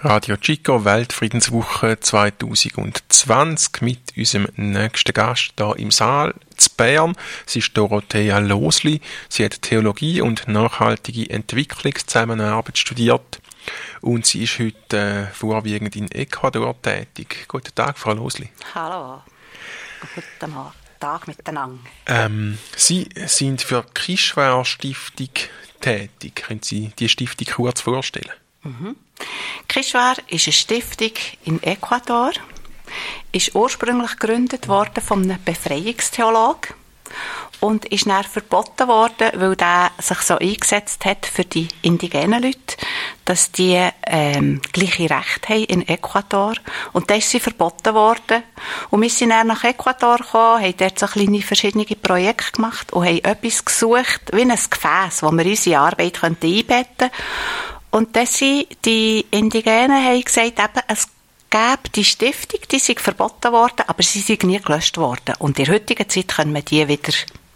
Radio Chico, Weltfriedenswoche 2020 mit unserem nächsten Gast hier im Saal zu Bern. Sie ist Dorothea Losli. Sie hat Theologie und nachhaltige Entwicklungszusammenarbeit studiert und sie ist heute vorwiegend in Ecuador tätig. Guten Tag, Frau Losli. Hallo, guten Tag miteinander. Sie sind für die Kishwar Stiftung tätig. Können Sie die Stiftung kurz vorstellen? Kishwar ist eine Stiftung in Ecuador, ist ursprünglich gegründet worden von einem Befreiungstheologen und ist dann verboten worden, weil der sich so eingesetzt hat für die indigenen Leute, dass die gleiche Rechte haben in Ecuador. Und dann ist sie verboten worden. Und wir sind dann nach Ecuador gekommen, haben dort so kleine verschiedene Projekte gemacht und haben etwas gesucht, wie ein Gefäß, wo wir unsere Arbeit einbetten könnten. Und dann sind die Indigenen haben gesagt, eben, es gäbe die Stiftung, die sei verboten worden, aber sie sei nie gelöscht worden. Und in der heutigen Zeit können wir die wieder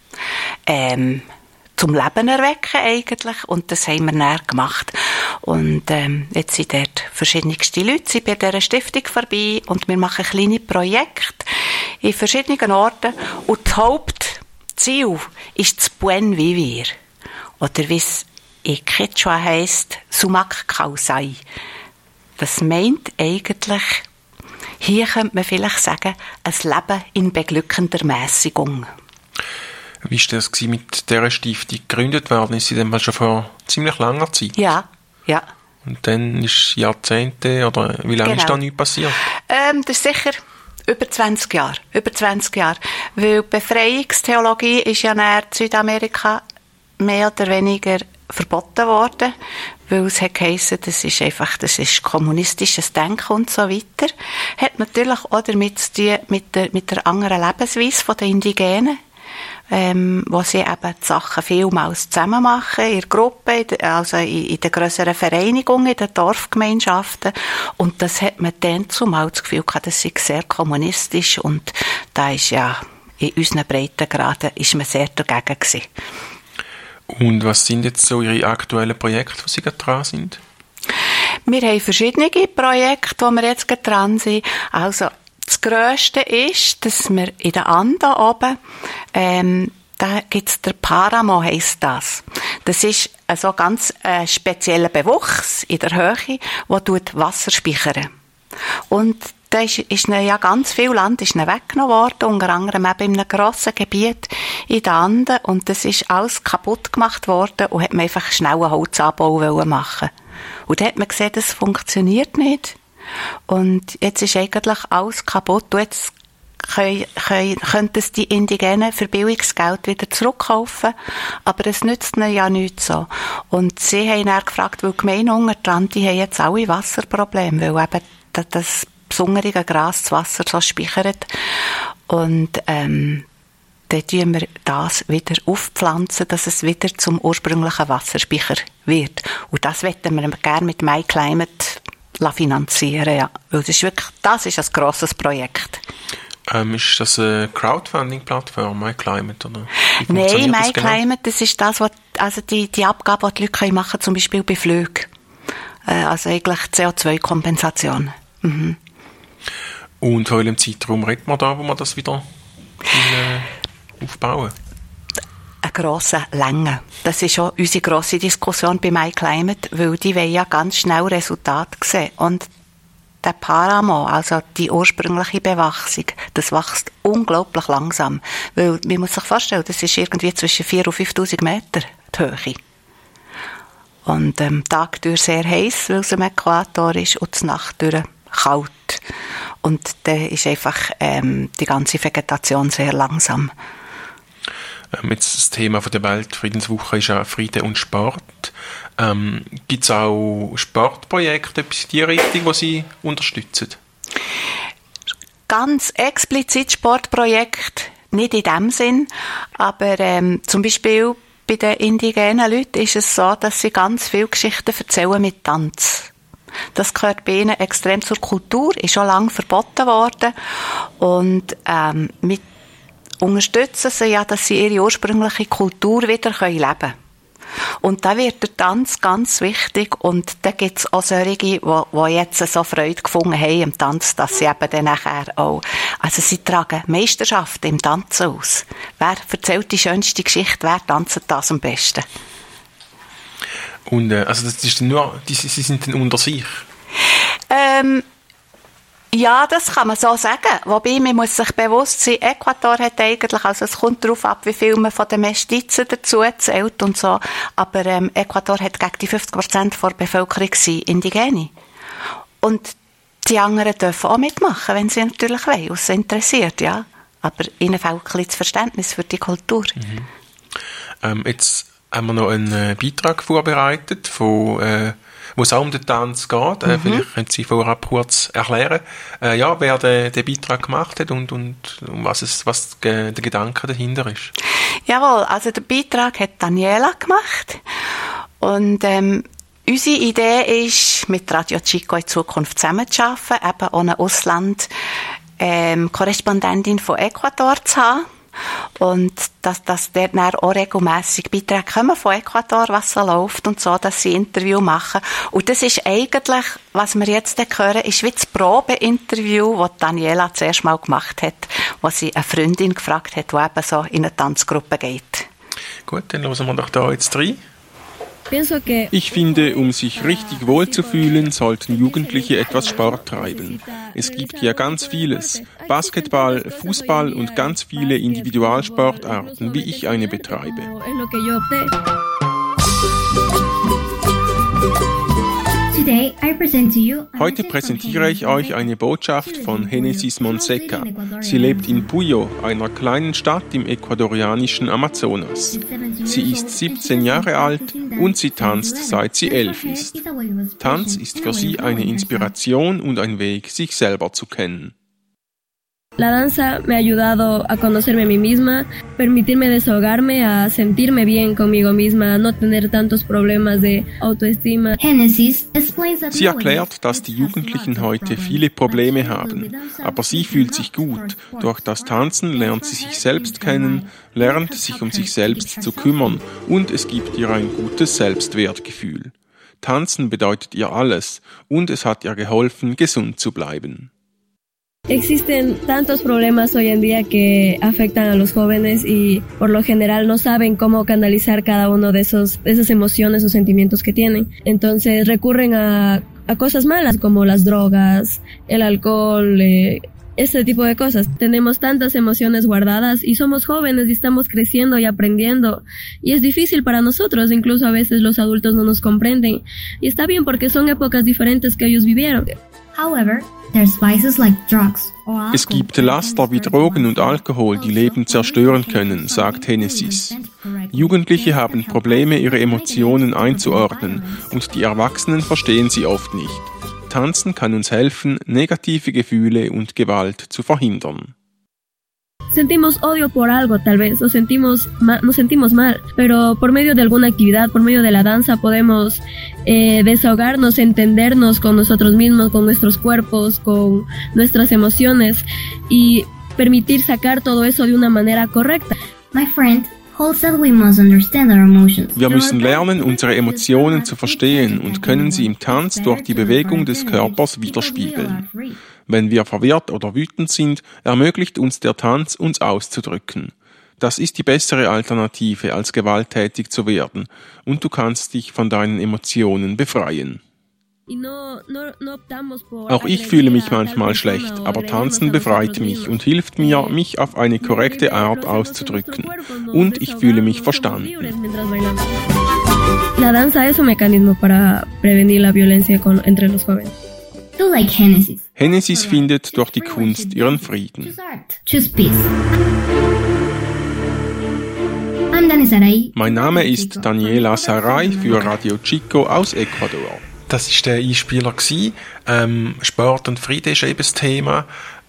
zum Leben erwecken eigentlich. Und das haben wir dann gemacht. Und jetzt sind dort verschiedenste Leute sind bei dieser Stiftung vorbei und wir machen kleine Projekte in verschiedenen Orten. Und das Hauptziel ist das Buen Vivir. Oder wie es in Quechua heisst, Sumak Kausai. Das meint eigentlich, hier könnte man vielleicht sagen, ein Leben in beglückender Mäßigung. Wie war das mit dieser Stiftung gegründet worden? Ist sie dann mal schon vor ziemlich langer Zeit? Ja. Und dann ist Jahrzehnte, oder wie lange ist da nichts passiert? Das ist sicher über 20 Jahre. Weil Befreiungstheologie ist ja in Südamerika mehr oder weniger verboten worden, weil es hat geheissen, das ist kommunistisches Denken und so weiter. Hat natürlich auch damit zu tun mit der anderen Lebensweise der Indigenen, wo sie eben die Sachen vielmals zusammen machen, in der Gruppe, also in den grösseren Vereinigungen, in den Dorfgemeinschaften. Und das hat man dann zumal das Gefühl gehabt, das sei sehr kommunistisch und da ist ja in unseren Breitengraden ist man sehr dagegen gewesen. Und was sind jetzt so Ihre aktuellen Projekte, wo Sie gerade dran sind? Wir haben verschiedene Projekte, wo wir jetzt gerade dran sind. Also, das Grösste ist, dass wir in den Anden oben, da gibt's der Paramo, heisst das. Das ist so ganz spezieller Bewuchs in der Höhe, der Wasser speichert. Und da ist ja ganz viel Land ist weggenommen worden, unter anderem eben in einem grossen Gebiet in den Anden. Und das ist alles kaputt gemacht worden und hat man einfach schnell einen Holzabbau machen. Und da hat man gesehen, das funktioniert nicht. Und jetzt ist eigentlich alles kaputt. Und jetzt können es die Indigenen für billiges Geld wieder zurückkaufen. Aber es nützt ihnen ja nichts so. Und sie haben dann gefragt, weil die Gemeinde unten dran, die haben jetzt alle Wasserprobleme, weil eben das besondere Gras das Wasser so speichert. Und dann tun wir das wieder aufpflanzen, dass es wieder zum ursprünglichen Wasserspeicher wird. Und das möchten wir gerne mit MyClimate finanzieren. Ja. Weil das ist ein grosses Projekt. Ist das eine Crowdfunding-Plattform, MyClimate? Oder nein, MyClimate, das ist das, was, also die Abgabe, die Leute machen können, zum Beispiel bei Flügen. Also eigentlich CO2-Kompensation. Mhm. Und in welchem Zeitraum redet man da, wo man das wieder aufbauen? Eine grosse Länge. Das ist auch unsere grosse Diskussion bei MyClimate, weil die wollen ja ganz schnell Resultate sehen. Und der Paramo, also die ursprüngliche Bewachsung, das wächst unglaublich langsam. Weil, man muss sich vorstellen, das ist irgendwie zwischen 4.000 und 5.000 Meter die Höhe. Und Tag durch sehr heiß, weil es am Äquator ist, und die Nacht durch kalt. Und dann ist einfach die ganze Vegetation sehr langsam. Jetzt das Thema von der Weltfriedenswoche ist ja Frieden und Sport. Gibt es auch Sportprojekte, etwas in die Richtung, die Sie unterstützen? Ganz explizit Sportprojekte, nicht in dem Sinn, aber zum Beispiel bei den indigenen Leuten ist es so, dass sie ganz viele Geschichten erzählen mit Tanz. Das gehört bei ihnen extrem zur Kultur, ist schon lange verboten worden. Und wir unterstützen sie ja, dass sie ihre ursprüngliche Kultur wieder leben können. Und da wird der Tanz ganz wichtig und da gibt es auch solche, die jetzt so Freude gefunden haben im Tanz, dass sie eben dann nachher auch, also sie tragen Meisterschaften im Tanzen aus. Wer erzählt die schönste Geschichte, wer tanzt das am besten? Und also das ist nur, sie sind dann unter sich? Ja, das kann man so sagen. Wobei, man muss sich bewusst sein, Äquator hat eigentlich, also es kommt darauf ab, wie viel man von den Mestizen dazu zählt und so, aber Äquator hat gegen die 50% der Bevölkerung Indigene. Und die anderen dürfen auch mitmachen, wenn sie natürlich wollen, was sie interessiert, ja. Aber ihnen fehlt ein bisschen das Verständnis für die Kultur. Jetzt haben wir noch einen Beitrag vorbereitet von wo es auch um den Tanz geht. Vielleicht können Sie vorab kurz erklären, wer den Beitrag gemacht hat und was der Gedanke dahinter ist. Jawohl, also den Beitrag hat Daniela gemacht und unsere Idee ist, mit Radio Chico in Zukunft zusammenzuarbeiten, eben ohne Ausland-Korrespondentin von Äquator zu haben. Und dass dort dann auch regelmässig Beiträge kommen von Äquator, was so läuft und so, dass sie Interview machen. Und das ist eigentlich, was wir jetzt hören, ist wie das Probeinterview, das Daniela zuerst mal gemacht hat, wo sie eine Freundin gefragt hat, die eben so in eine Tanzgruppe geht. Gut, dann hören wir doch da jetzt rein. Ich finde, um sich richtig wohlzufühlen, sollten Jugendliche etwas Sport treiben. Es gibt ja ganz vieles. Basketball, Fußball und ganz viele Individualsportarten, wie ich eine betreibe. Heute präsentiere ich euch eine Botschaft von Genesis Monseca. Sie lebt in Puyo, einer kleinen Stadt im ecuadorianischen Amazonas. Sie ist 17 Jahre alt und sie tanzt, seit sie 11 ist. Tanz ist für sie eine Inspiration und ein Weg, sich selber zu kennen. La danza me ha ayudado a conocerme a mí misma, permitirme desahogarme, a sentirme bien conmigo misma, a no tener tantos problemas de autoestima. Sie erklärt, dass die Jugendlichen heute viele Probleme haben, aber sie fühlt sich gut. Durch das Tanzen lernt sie sich selbst kennen, lernt sich um sich selbst zu kümmern und es gibt ihr ein gutes Selbstwertgefühl. Tanzen bedeutet ihr alles und es hat ihr geholfen, gesund zu bleiben. Existen tantos problemas hoy en día que afectan a los jóvenes y por lo general no saben cómo canalizar cada uno de esas emociones o sentimientos que tienen. Entonces recurren a cosas malas como las drogas, el alcohol, este tipo de cosas. Tenemos tantas emociones guardadas y somos jóvenes y estamos creciendo y aprendiendo y es difícil para nosotros, incluso a veces los adultos no nos comprenden y está bien porque son épocas diferentes que ellos vivieron. Es gibt Laster wie Drogen und Alkohol, die Leben zerstören können, sagt Genesis. Jugendliche haben Probleme, ihre Emotionen einzuordnen und die Erwachsenen verstehen sie oft nicht. Tanzen kann uns helfen, negative Gefühle und Gewalt zu verhindern. Sentimos odio por algo tal vez, nos sentimos mal, pero por medio de alguna actividad, por medio de la danza podemos desahogarnos, entendernos con nosotros mismos, con nuestros cuerpos, con nuestras emociones y permitir sacar todo eso de una manera correcta. Wir müssen lernen, unsere Emotionen zu verstehen und können sie im Tanz durch die Bewegung des Körpers widerspiegeln. Wenn wir verwirrt oder wütend sind, ermöglicht uns der Tanz, uns auszudrücken. Das ist die bessere Alternative, als gewalttätig zu werden, und du kannst dich von deinen Emotionen befreien. Auch ich fühle mich manchmal schlecht, aber Tanzen befreit mich und hilft mir, mich auf eine korrekte Art auszudrücken. Und ich fühle mich verstanden. La danza es un mecanismo para prevenir la violencia entre los jóvenes. Genesis findet durch die Kunst ihren Frieden. Mein Name ist Daniela Saray für Radio Chico aus Ecuador. Das war der Einspieler. Sport und Frieden ist eben das Thema.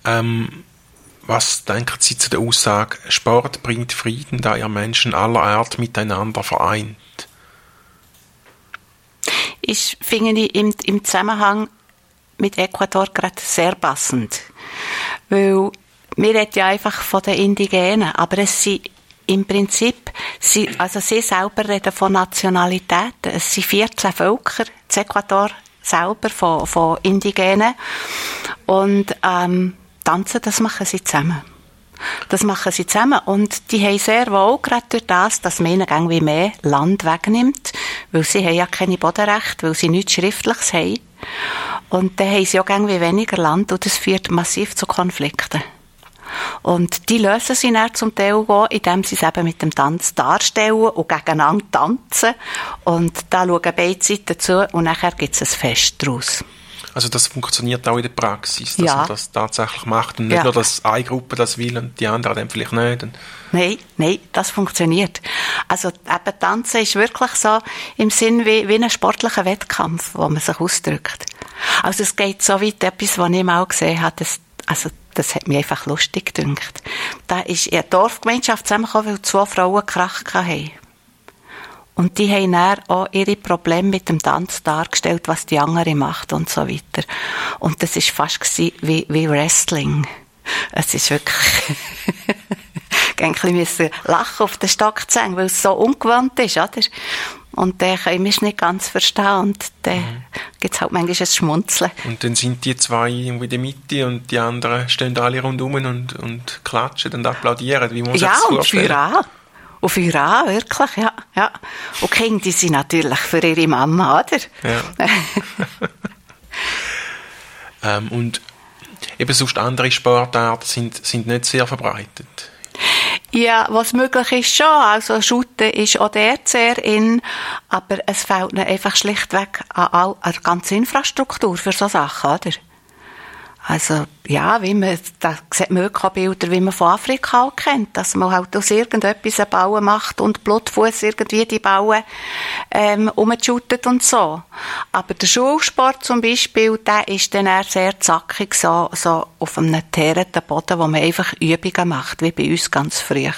Was denken Sie zu der Aussage, Sport bringt Frieden, da er Menschen aller Art miteinander vereint? Ich finde im Zusammenhang mit Ecuador gerade sehr passend. Weil wir reden ja einfach von den Indigenen, aber es sind im Prinzip, sie selber reden von Nationalitäten. Es sind 14 Völker, das Äquator selber von Indigenen. Und tanzen, das machen sie zusammen. Und die haben sehr wohl, gerade durch das, dass man ihnen irgendwie mehr Land wegnimmt, weil sie haben ja keine Bodenrechte, weil sie nichts Schriftliches haben. Und dann haben sie auch irgendwie weniger Land und das führt massiv zu Konflikten. Und die lösen sie dann zum Teil auch, indem sie es eben mit dem Tanz darstellen und gegeneinander tanzen. Und da schauen beide Seiten zu und nachher gibt es ein Fest daraus. Also das funktioniert auch in der Praxis, dass man das tatsächlich macht und nicht nur, dass eine Gruppe das will und die andere dann vielleicht nicht. Nein, das funktioniert. Also eben Tanzen ist wirklich so im Sinn wie ein sportlicher Wettkampf, wo man sich ausdrückt. Also es geht so weit, etwas, was ich mal gesehen habe, das hat mich einfach lustig gedünkt. Da ist eine Dorfgemeinschaft zusammengekommen, weil 2 Frauen Krach hatten. Und die haben dann auch ihre Probleme mit dem Tanz dargestellt, was die andere macht und so weiter. Und das war fast wie Wrestling. Es ist wirklich... Ich musste lachen auf den Stock zu hängen, weil es so ungewohnt ist, oder? Und dann können wir es nicht ganz verstehen und dann gibt es halt manchmal ein Schmunzeln. Und dann sind die 2 irgendwie in der Mitte und die anderen stehen alle rundum und klatschen und applaudieren. Wie muss ich das vorstellen? Und für an, wirklich, ja. Und die Kinder, die sind natürlich für ihre Mama, oder? Ja. Und eben sonst andere Sportarten sind nicht sehr verbreitet. Ja, was möglich ist schon. Also Shooten ist auch dort sehr in, aber es fehlt ihnen einfach schlichtweg an der ganzen Infrastruktur für so Sachen, oder? Also, ja, da sieht man wirklich auch Bilder, wie man von Afrika auch kennt, dass man halt aus irgendetwas einen Bauen macht und Blutfuss irgendwie die Bauen, umshootet und so. Aber der Schulsport zum Beispiel, der ist dann eher sehr zackig, so auf einem teerenden Boden, wo man einfach Übungen macht, wie bei uns ganz früher.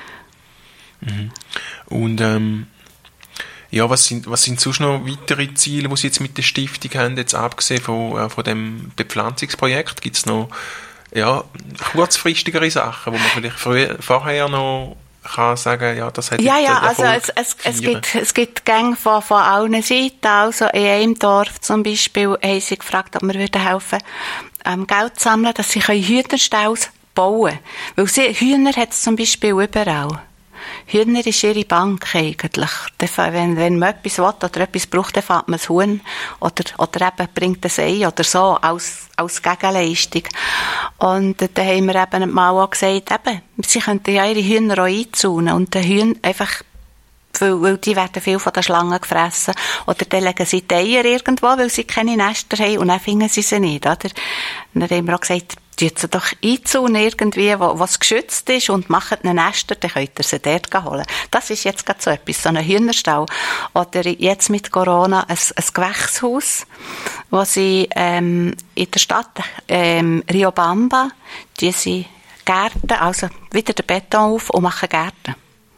Mhm. Und, ja, was sind sonst noch weitere Ziele, die Sie jetzt mit der Stiftung haben, jetzt abgesehen von dem Bepflanzungsprojekt? Gibt es noch kurzfristigere Sachen, wo man vielleicht vorher noch kann sagen, ja, das hat also es gibt Gänge von allen Seiten. Also in einem Dorf zum Beispiel haben sie gefragt, ob wir helfen würden, Geld zu sammeln, dass sie Hühnerstalls bauen können. Weil Hühner hat es zum Beispiel überall. Hühner ist ihre Bank eigentlich. Wenn man etwas will oder etwas braucht, dann fährt man das Huhn oder eben bringt ein Ei oder so als Gegenleistung. Und dann haben wir eben mal auch gesagt, sie könnten ja ihre Hühner auch einzäunen und den Hühnern einfach, weil die werden viel von den Schlangen gefressen. Oder dann legen sie die Eier irgendwo, weil sie keine Nester haben und dann finden sie sie nicht, oder? Und dann haben wir auch gesagt, tut sie doch einzäunen irgendwie, was geschützt ist und macht einen Nester, dann könnt ihr sie dort holen. Das ist jetzt gerade so etwas, so ein Hühnerstall. Oder jetzt mit Corona ein Gewächshaus, wo sie in der Stadt Riobamba, die sind Gärten, also wieder den Beton auf und machen Gärten.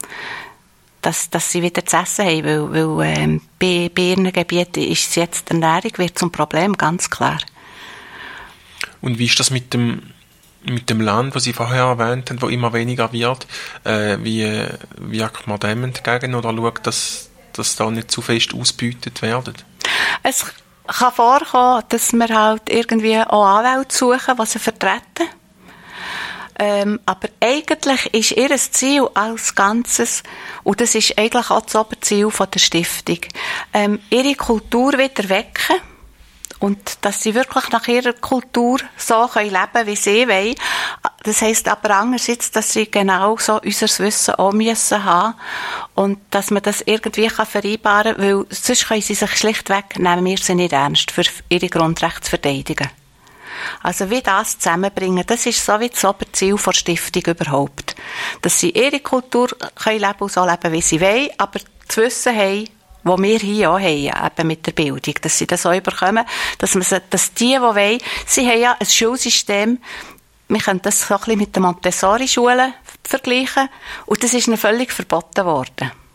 Dass sie wieder zu essen haben, weil bei ihren Gebieten ist jetzt die Ernährung wird zum Problem, ganz klar. Und wie ist das mit dem Land, das Sie vorher erwähnt haben, wo immer weniger wird? Wie wirkt man dem entgegen oder schaut, dass da nicht zu fest ausgebeutet werden? Es kann vorkommen, dass wir halt irgendwie auch Anwälte suchen, die sie vertreten. Aber eigentlich ist ihr Ziel als Ganzes, und das ist eigentlich auch das Oberziel von der Stiftung, ihre Kultur wieder wecken. Und dass sie wirklich nach ihrer Kultur so leben können, wie sie wollen. Das heisst aber andererseits, dass sie genau so unser Wissen auch müssen haben. Und dass man das irgendwie vereinbaren kann, weil sonst können sie sich schlichtweg, nehmen wir sie nicht ernst, für ihre Grundrechte zu verteidigen. Also wie das zusammenbringen, das ist so wie das Oberziel der Stiftung überhaupt. Dass sie ihre Kultur können leben und so leben, wie sie wollen, aber das Wissen haben, wo wir hier auch haben, eben mit der Bildung, dass sie das auch überkommen, dass die wollen, sie haben ja ein Schulsystem, wir können das so ein bisschen mit den Montessori-Schulen vergleichen, und das ist ihnen völlig verboten worden.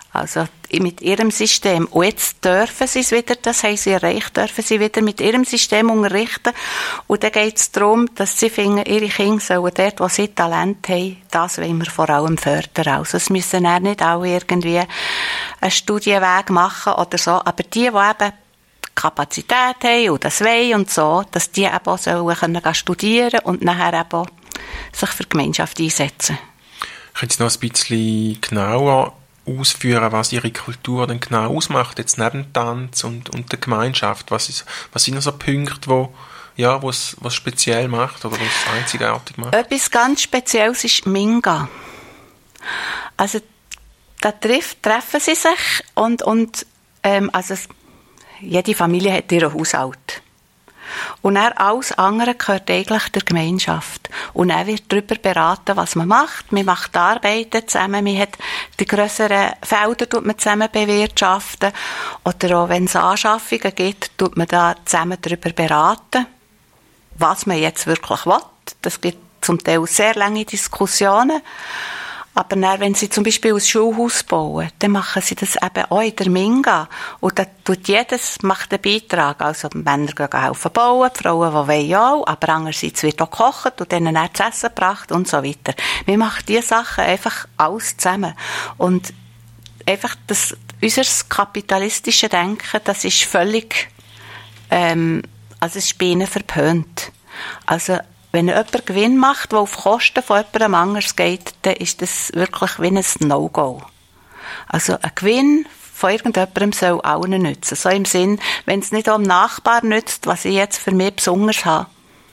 Also mit ihrem System. Und jetzt dürfen sie es wieder, das haben sie erreicht, dürfen sie wieder mit ihrem System unterrichten. Und dann geht es darum, dass sie finden, ihre Kinder sollen dort, wo sie Talent haben, das wollen wir vor allem fördern. Also es müssen dann nicht alle irgendwie einen Studienweg machen oder so, aber die eben Kapazität haben und das wollen und so, dass die eben auch sollen studieren und nachher eben auch sich für die Gemeinschaft einsetzen. Können Sie noch ein bisschen genauer ausführen, was Ihre Kultur denn genau ausmacht, jetzt neben dem Tanz und der Gemeinschaft? Was sind noch so Punkte, was speziell macht oder was einzigartig macht? Etwas ganz Spezielles ist Minga. Also da treffen sie sich und also jede Familie hat ihren Haushalt. Und dann alles andere gehört eigentlich der Gemeinschaft. Und dann wird darüber beraten, was man macht. Man macht Arbeiten zusammen, man hat die grösseren Felder zusammen bewirtschaften. Oder auch wenn es Anschaffungen gibt, tut man da zusammen darüber beraten, was man jetzt wirklich will. Das gibt zum Teil sehr lange Diskussionen. Aber dann, wenn sie zum Beispiel ein Schulhaus bauen, dann machen sie das eben auch in der Minga. Und da macht einen Beitrag. Also Männer gehen helfen bauen, die Frauen, die wollen auch, aber andererseits wird auch gekocht und denen dann zu essen gebracht und so weiter. Wir machen diese Sachen einfach alles zusammen. Und einfach unser kapitalistisches Denken, das ist völlig, also es ist bei ihnen verpönt. Also wenn jemand Gewinn macht, der auf Kosten von jemandem anders geht, dann ist das wirklich wie ein No-Go. Also ein Gewinn von irgendjemandem soll allen nützen. So im Sinn, wenn es nicht auch dem Nachbar nützt, was ich jetzt für mich besonders habe,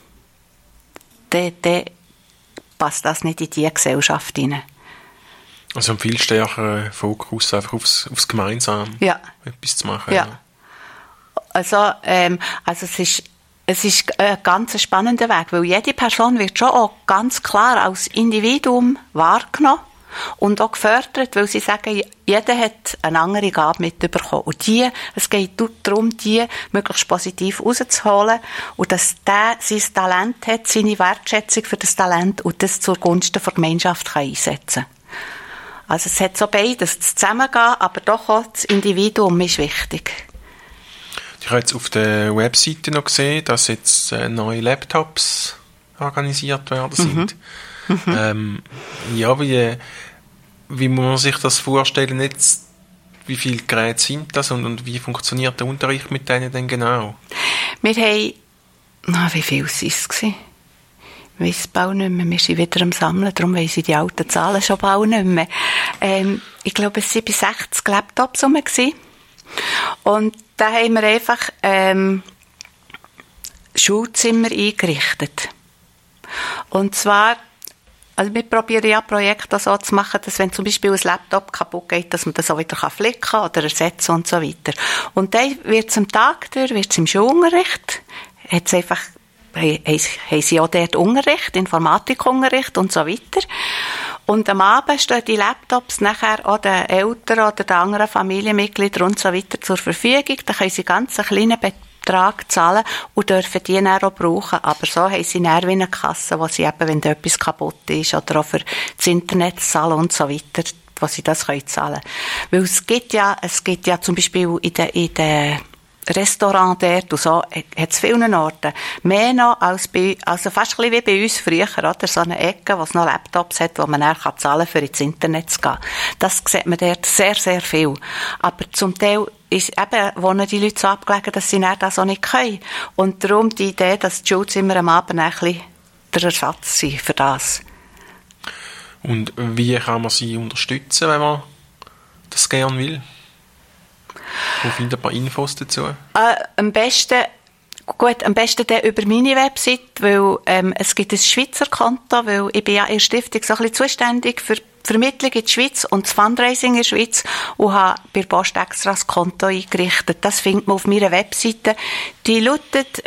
dann passt das nicht in diese Gesellschaft hinein. Also ein viel stärkerer Fokus einfach aufs Gemeinsame etwas zu machen. Ja. Also es ist ein ganz spannender Weg, weil jede Person wird schon auch ganz klar als Individuum wahrgenommen und auch gefördert, weil sie sagen, jeder hat eine andere Gabe mitbekommen. Und es geht darum, die möglichst positiv rauszuholen und dass der sein Talent hat, seine Wertschätzung für das Talent und das zugunsten der Gemeinschaft kann einsetzen. Also es hat so beides, das Zusammengehen, aber doch auch das Individuum ist wichtig. Ich habe jetzt auf der Webseite noch gesehen, dass jetzt neue Laptops organisiert werden sind. Wie muss man sich das vorstellen jetzt? Wie viele Geräte sind das und wie funktioniert der Unterricht mit denen denn genau? Wir haben, wie viel waren es? Ich weiss es bald nicht mehr. Wir sind wieder am Sammeln, darum weiss ich die alten Zahlen schon bald nicht mehr. Ich glaube, es waren bei 60 Laptops rum. Und da haben wir einfach Schulzimmer eingerichtet. Und zwar, also wir probieren ja Projekte so zu machen, dass wenn zum Beispiel ein Laptop kaputt geht, dass man das auch wieder flicken kann oder ersetzen und so weiter. Und dann wird es am Tag durch, wird es im Schulunterricht, haben sie auch dort Unterricht, Informatikunterricht und so weiter. Und am Abend stehen die Laptops nachher auch den Eltern oder den anderen Familienmitgliedern und so weiter zur Verfügung. Da können sie ganz einen kleinen Betrag zahlen und dürfen die dann auch brauchen. Aber so haben sie dann wie eine Kasse, wo sie eben, wenn da etwas kaputt ist oder auch für das Internet zahlen und so weiter, wo sie das können zahlen. Weil es gibt ja zum Beispiel in den Restaurant dort und so, hat es vielen Orten. Mehr noch als also fast ein bisschen wie bei uns früher, oder? So eine Ecke, wo es noch Laptops hat, wo man dann zahlen kann, für ins Internet zu gehen. Das sieht man dort sehr, sehr viel. Aber zum Teil wohnen die Leute so abgelegen, dass sie dann das auch nicht können. Und darum die Idee, dass die Schulzimmer am Abend ein bisschen der Ersatz sind für das. Und wie kann man sie unterstützen, wenn man das gerne will? Wo findet man Infos dazu? Am besten dann über meine Website, weil es gibt ein Schweizer Konto, weil ich bin ja in der Stiftung so ein bisschen zuständig für die Vermittlung in die Schweiz und das Fundraising in der Schweiz und habe bei der Post extra das Konto eingerichtet. Das findet man auf meiner Webseite. Die lautet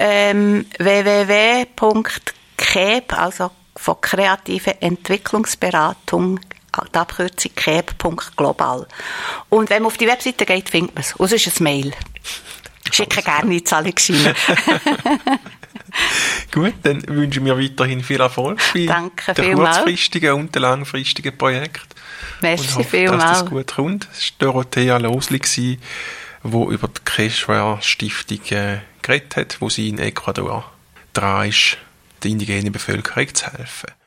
www.KEB, also von kreative Entwicklungsberatung, die Abkürzung KEB.global. Und wenn man auf die Webseite geht, findet man es. Und es ist ein Mail. Schicke gerne in die Zahlungsscheine. Gut, dann wünschen wir weiterhin viel Erfolg bei Danke den vielmals. kurzfristigen und den langfristigen Projekten. Merci und hoffe, vielmals. dass das gut kommt. Es war Dorothea Losli, die über die Quechua-Stiftung geredet hat, wo sie in Ecuador dran ist, der indigenen Bevölkerung zu helfen.